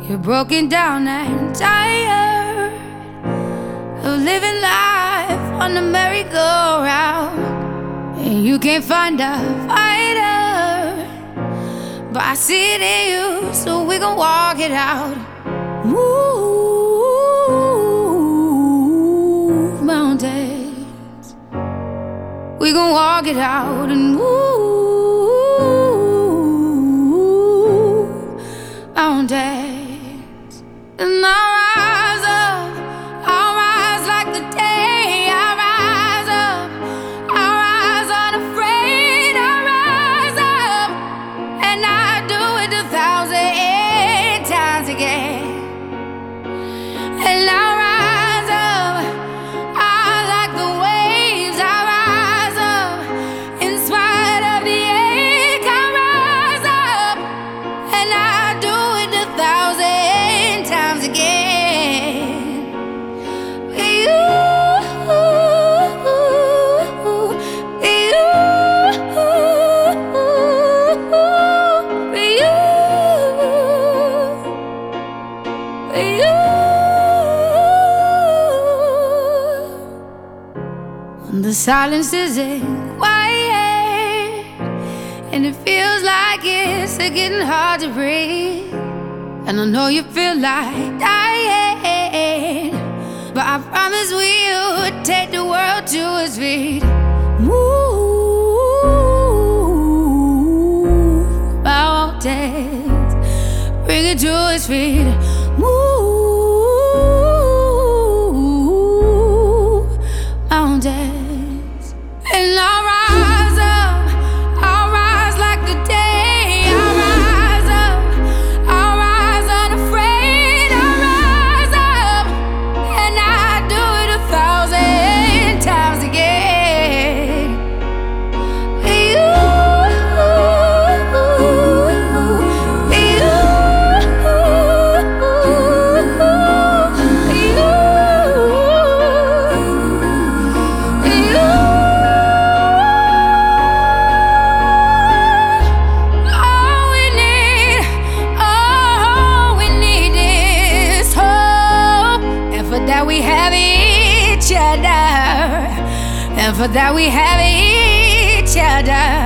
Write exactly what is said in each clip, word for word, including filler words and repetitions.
You're broken down and tired of living life on the merry-go-round, and you can't find a fighter, but I see it in you, so we gon' walk it out. Move mountains, we gon' walk it out and move mountains. And I'll rise up, I'll rise like the day. I'll rise up, I'll rise unafraid. I'll rise up, and I'll do it a thousand times again. And I'll rise up, I'll like the waves. I'll rise up, in spite of the ache. I'll rise up, and I'll do it a thousand times again. For you, for you, for you, for you. When the silence isn't quiet and it feels like it's getting hard to breathe, and I know you feel like dying, but I promise we'll take the world to its feet. Move mountains, bring it to its feet. Move mountains, and I'll rise up, I'll rise like the day. I'll rise up, I'll rise unafraid. I'll rise up, and I'll do it a thousand times again. For you, for you, for you, for you. All we need, all we need is hope, and for that we have each other, and for that we have each other.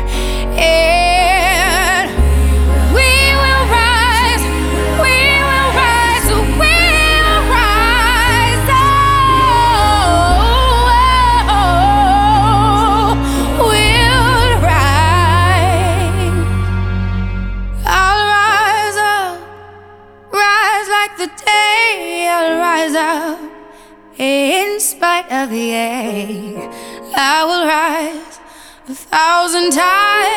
And we will rise, we will rise, we will rise. Oh, we'll rise. I'll rise up, rise like the day. I'll rise up, in spite of the ache. I will rise a thousand times